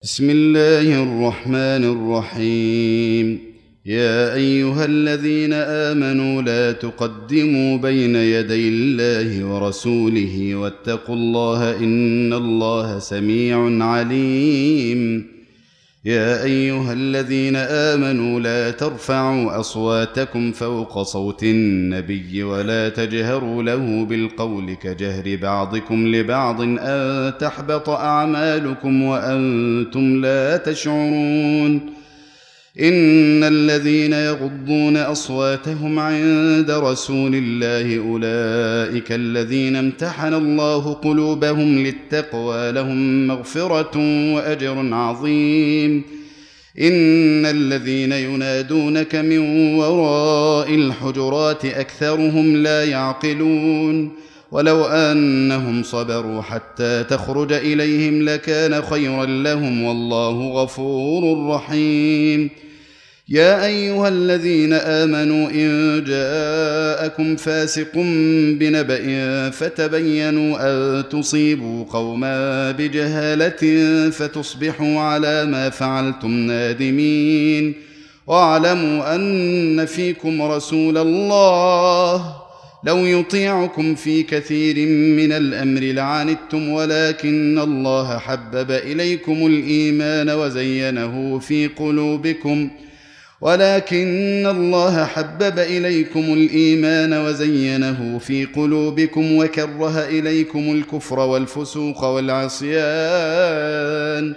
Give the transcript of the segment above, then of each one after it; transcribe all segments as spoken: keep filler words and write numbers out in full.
بسم الله الرحمن الرحيم. يا أيها الذين آمنوا لا تقدموا بين يدي الله ورسوله واتقوا الله إن الله سميع عليم. يا أيها الذين آمنوا لا ترفعوا أصواتكم فوق صوت النبي ولا تجهروا له بالقول كجهر بعضكم لبعض أن تحبط أعمالكم وأنتم لا تشعرون. إن الذين يغضون أصواتهم عند رسول الله أولئك الذين امتحن الله قلوبهم للتقوى لهم مغفرة وأجر عظيم. إن الذين ينادونك من وراء الحجرات أكثرهم لا يعقلون. ولو أنهم صبروا حتى تخرج إليهم لكان خيرا لهم والله غفور رحيم. يا أيها الذين آمنوا إن جاءكم فاسق بنبأ فتبينوا أن تصيبوا قوما بجهالة فتصبحوا على ما فعلتم نادمين. واعلموا أن فيكم رسول الله لو يطيعكم في كثير من الأمر لعنتم ولكن الله حبب إليكم الإيمان وزينه في قلوبكم ولكن الله حبب إليكم الإيمان وزينه في قلوبكم وكره إليكم الكفر والفسوق والعصيان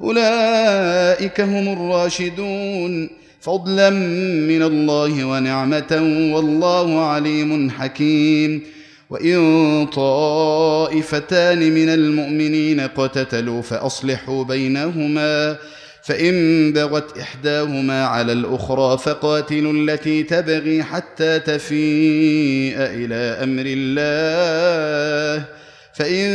أولئك هم الراشدون فضلا من الله ونعمة والله عليم حكيم. وإن طائفتان من المؤمنين اقتتلوا فأصلحوا بينهما فإن بغت إحداهما على الأخرى فقاتلوا التي تبغي حتى تفيء إلى أمر الله فإن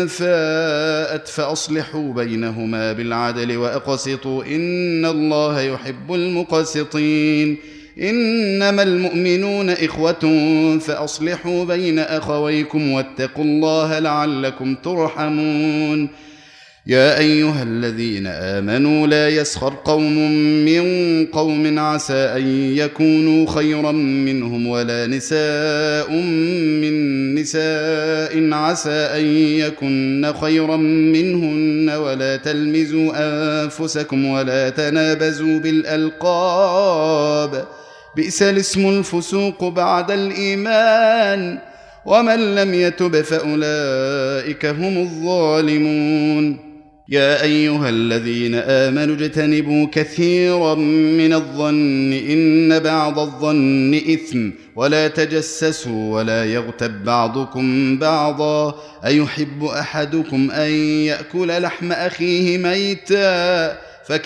فاءت فأصلحوا بينهما بالعدل وأقسطوا إن الله يحب المقسطين. إنما المؤمنون إخوة فأصلحوا بين أخويكم واتقوا الله لعلكم ترحمون. يا أيها الذين آمنوا لا يسخر قوم من قوم عسى أن يكونوا خيرا منهم ولا نساء من نساء عسى أن يكن خيرا منهن ولا تلمزوا أنفسكم ولا تنابزوا بالألقاب بئس الاسم الفسوق بعد الإيمان ومن لم يتب فأولئك هم الظالمون. يا أيها الذين آمنوا اجتنبوا كثيرا من الظن إن بعض الظن إثم ولا تجسسوا ولا يغتب بعضكم بعضا أيحب أحدكم أن يأكل لحم أخيه ميتا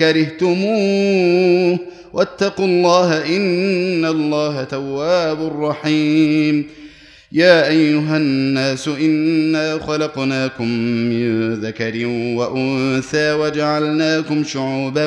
فكرهتموه واتقوا الله إن الله تواب رحيم. يا أيها الناس إنا خلقناكم من ذكر وأنثى وجعلناكم شعوبا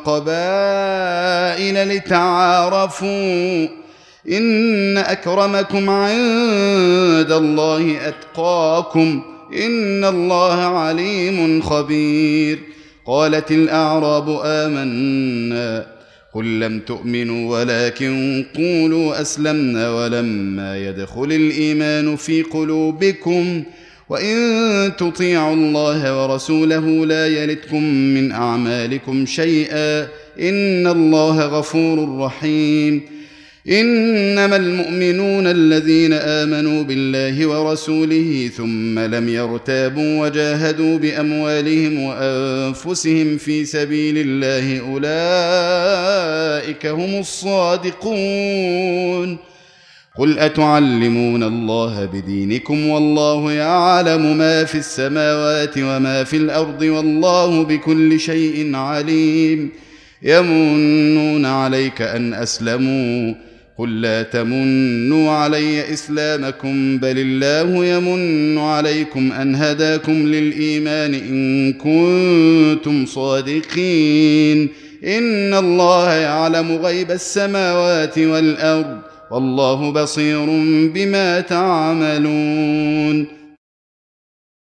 وقبائل لتعارفوا إن أكرمكم عند الله أتقاكم إن الله عليم خبير. قالت الأعراب آمنا قل لم تؤمنوا ولكن قولوا أسلمنا ولما يدخل الإيمان في قلوبكم وإن تطيعوا الله ورسوله لا يلتكم من أعمالكم شيئا إن الله غفور رحيم. إنما المؤمنون الذين آمنوا بالله ورسوله ثم لم يرتابوا وجاهدوا بأموالهم وأنفسهم في سبيل الله أولئك هم الصادقون. قل أتعلمون الله بدينكم والله يعلم ما في السماوات وما في الأرض والله بكل شيء عليم. يمنون عليك أن أسلموا قل لا تمنوا علي إسلامكم بل الله يمن عليكم أن هداكم للإيمان إن كنتم صادقين. إن الله يعلم غيب السماوات والأرض والله بصير بما تعملون.